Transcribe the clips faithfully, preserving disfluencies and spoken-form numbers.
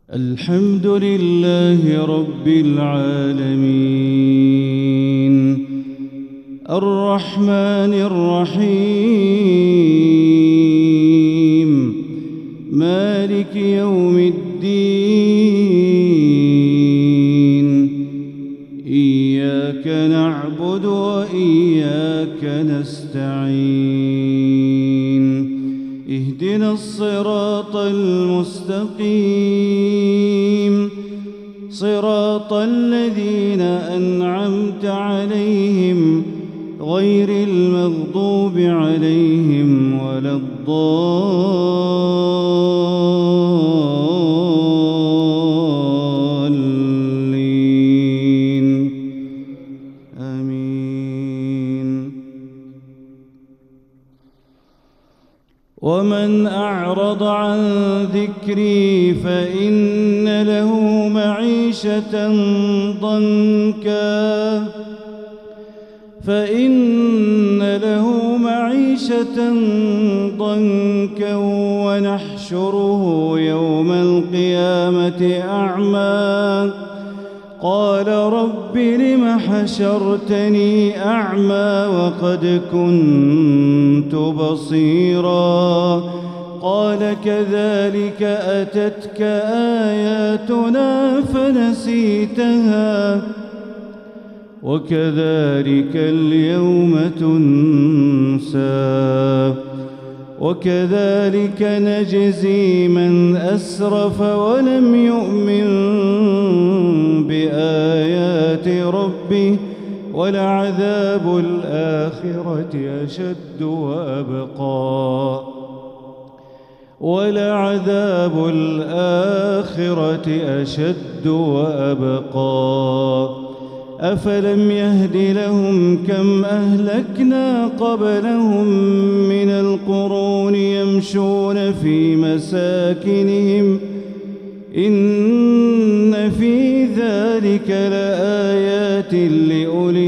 الحمد لله رب العالمين الرحمن الرحيم مالك يوم الدين إياك نعبد وإياك نستعين اهدنا الصراط المستقيم صراط الذين أنعمت عليهم غير المغضوب عليهم ولا الضالين آمين. ومن أعرض عن ذكري فإن له معيشة ضنكا فإن له معيشة ضنكا ونحشره يوم القيامة أعمى قال رب لم حشرتني أعمى وقد كنت بصيرا قال كذلك أتتك آياتنا فنسيتها وكذلك اليوم تنسى وكذلك نجزي من أسرف ولم يؤمن بآيات ربه ولعذاب الآخرة أشد وأبقى ولعذاب الآخرة أشد وأبقى أفلم يهد لهم كم أهلكنا قبلهم من القرون يمشون في مساكنهم إن في ذلك لآيات لأولي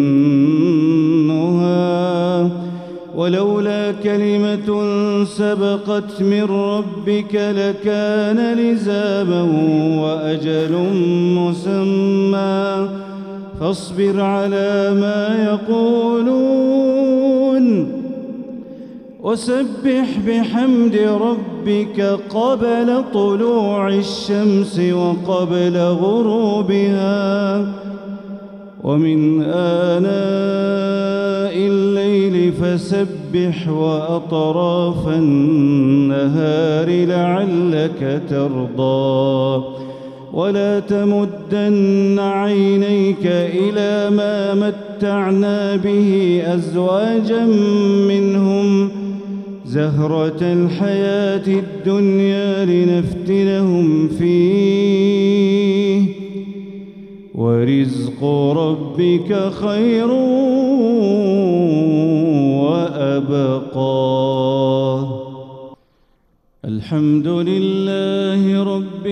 النهى ولولا كلمة سبقت من ربك لكان لزاما وأجل مسمى فاصبر على ما يقولون وسبح بحمد ربك قبل طلوع الشمس وقبل غروبها ومن آناء الليل فسبح وأطراف النهار لعلك ترضى ولا تمدن عينيك إلى ما متعنا به أزواجا منهم زهرة الحياة الدنيا لنفتنهم فيه ورزق ربك خير وأبقى. الحمد لله رب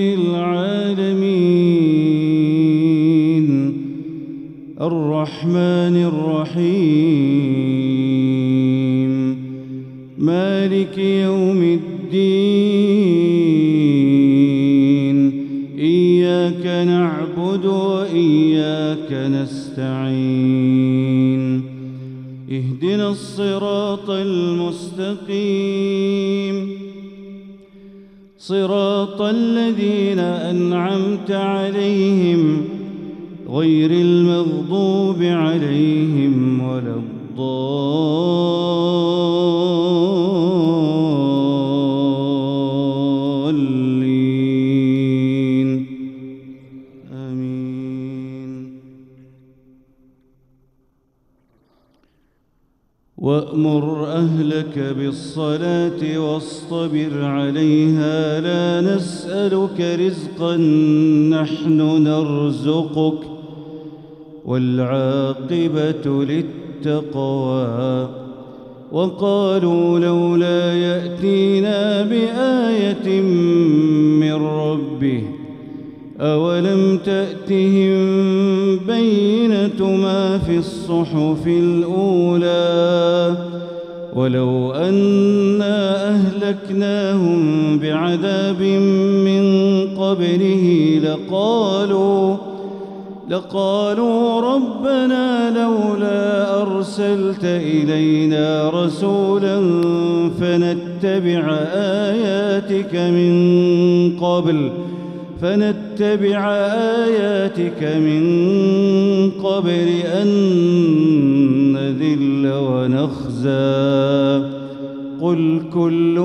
العالمين الرحمن الرحيم مالك يوم الدين إياك نعبد وإياك نستعين اهدنا الصراط المستقيم صراط الذين أنعمت عليهم غير المغضوب عليهم ولا الضالين آمين. وأمر أهلك بالصلاة واصطبر عليها لا نسألك رزقا نحن نرزقك والعاقبة للتقوى. وقالوا لولا يأتينا بآية من ربه أولم تأتهم بينة ما في الصحف الأولى ولو أنا أهلكناهم بعذاب من قبله لقالوا لقالوا ربنا لولا أرسلت إلينا رسولا فنتبع آياتك من قبل فنتبع آياتك من قبل أن نذل ونخزى قل كل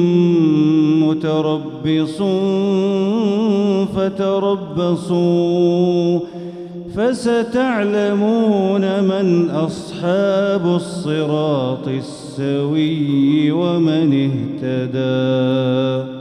متربص فتربصوا فستعلمون من أصحاب الصراط السوي ومن اهتدى.